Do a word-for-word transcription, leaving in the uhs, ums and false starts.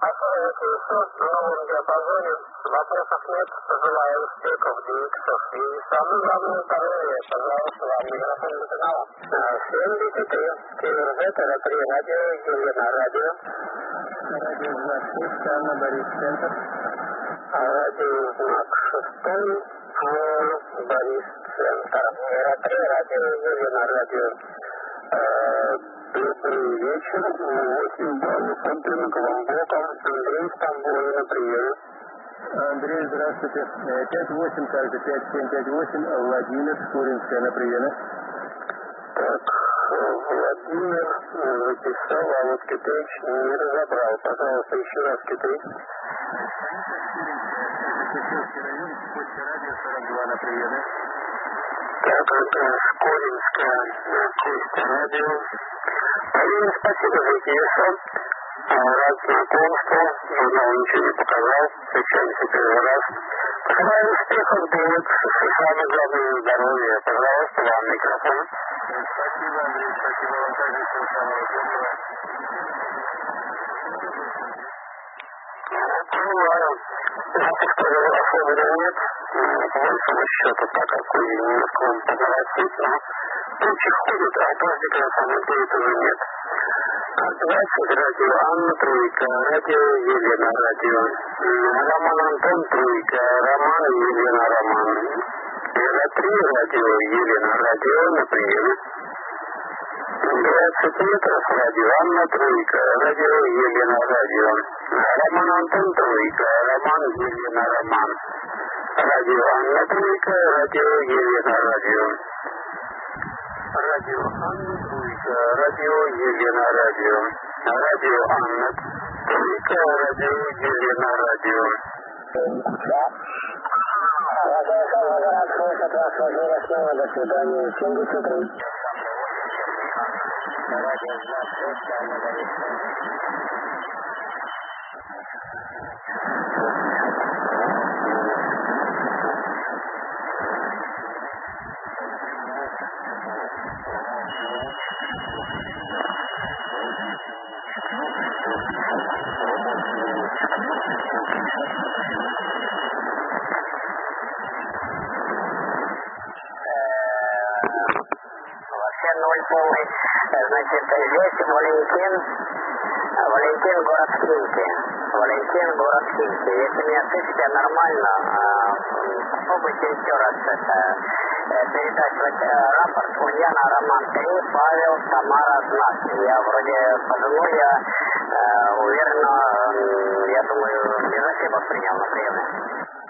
Оставите еще в новом диапазоне. Вопросов нет. Желаю успехов, двигаться. И самое главное здоровье. Пожалуйста, вам микрофон до канала. семь десять три. Киллер Зет, это три радио, Елена радио. Радио знак шесть, Анна, Борис, центр. Радио знак шестой, Анна, Борис, центр. Это три радио, Елена радио. Добрый вечер. восемь баллов. Антенна Коломбока. Андрей, Стамбул, на приеме. Андрей, здравствуйте. пять восемь, также пять семь пять восемь. Владимир, Шкуринская, на приеме. Так, Владимир записал, а вот Китайч не разобрал. Пожалуйста, еще раз Китайч. Кирилловский район, почта радио сорок два, на приеме. Так, это Шкуринская, почта радио. Алина, спасибо за интересом. Рад знакомству. Журнал ничего не показал. Встречаемся первый раз. Пожелаю успехов, будет. Самое главное здоровье. Пожалуйста, вам микрофон. Спасибо, Андрей. Спасибо вам также. Всего самого доброго. Ну, особенно нет. По большому счету, так как вы немножко вам поговорить, но тучи ходят, а дождика на самом деле тоже нет. двадцать радио Анна, тройка, радио Елена, радио Роман Антон, тройка, Роман, Елена, Роман. Это три радио Елена, радио на приеме. двадцать метров радио Анна, тройка, радио Елена, радио Роман Антон, тройка, Роман, Елена, Роман. Радио Анна, тройка, радио Елена, радио. Радио Анна, тройка, радио Елена, радио. Радио Анна, тройка, радио Елена, радио. До свидания. семьдесят три. Радио знак шесть, Анна, Борис, центр. Ноль полный. Значит, здесь Валентин, Валентин, город Химки. Валентин, город Химки. Если меня слышите нормально, попробуйте еще раз это, передать рапорт Ульяна, Роман три, Павел, Тамара, Знак. Я вроде подумал, я уверенно, я думаю, без ошибок принял на приеме.